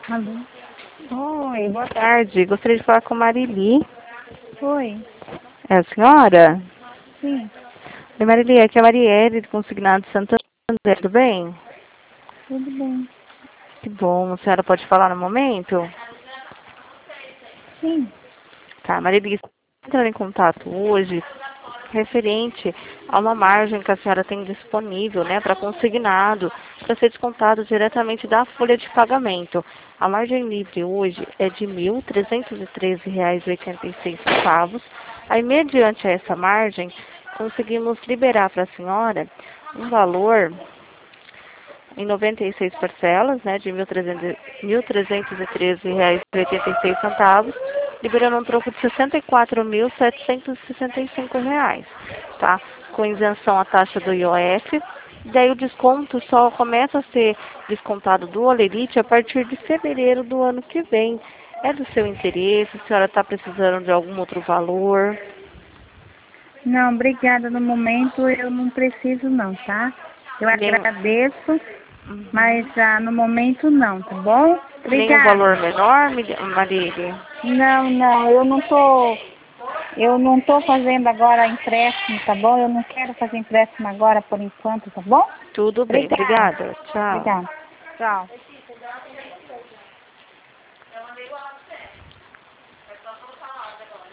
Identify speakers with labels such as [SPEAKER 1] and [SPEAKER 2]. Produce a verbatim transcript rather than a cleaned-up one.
[SPEAKER 1] Alô?
[SPEAKER 2] Oi, boa tarde. Gostaria de falar com Marili.
[SPEAKER 1] Oi.
[SPEAKER 2] É a senhora?
[SPEAKER 1] Sim,
[SPEAKER 2] Oi, Marili, aqui é a Marielle, do Consignado Santander. Tudo bem?
[SPEAKER 1] tudo bem.
[SPEAKER 2] Que bom. A senhora pode falar no momento?
[SPEAKER 1] Sim.
[SPEAKER 2] Tá, Marili, estou entrando em contato hoje referente a uma margem que a senhora tem disponível, né, para consignado, para ser descontado diretamente da folha de pagamento. A margem livre hoje é de mil trezentos e treze reais e oitenta e seis centavos. Aí, mediante essa margem, conseguimos liberar para a senhora um valor em noventa e seis parcelas, né, de mil trezentos e treze reais e oitenta e seis centavos, liberando um troco de sessenta e quatro mil setecentos e sessenta e cinco reais, tá? Com isenção à taxa do I O F. Daí o desconto só começa a ser descontado do Olerite a partir de fevereiro do ano que vem. É do seu interesse? A senhora está precisando de algum outro valor?
[SPEAKER 1] Não, obrigada. No momento eu não preciso não, tá? Eu
[SPEAKER 2] Nem,
[SPEAKER 1] agradeço, mas
[SPEAKER 2] uhum.
[SPEAKER 1] ah, no momento não, tá bom?
[SPEAKER 2] Nem um valor
[SPEAKER 1] Obrigada.
[SPEAKER 2] menor, Marília?
[SPEAKER 1] Não, não, eu não tô, eu não tô fazendo agora empréstimo, tá bom? Eu não quero fazer empréstimo agora por enquanto, tá bom?
[SPEAKER 2] Tudo bem,
[SPEAKER 1] Obrigada.
[SPEAKER 2] obrigada. Tchau.
[SPEAKER 1] Obrigada. Tchau.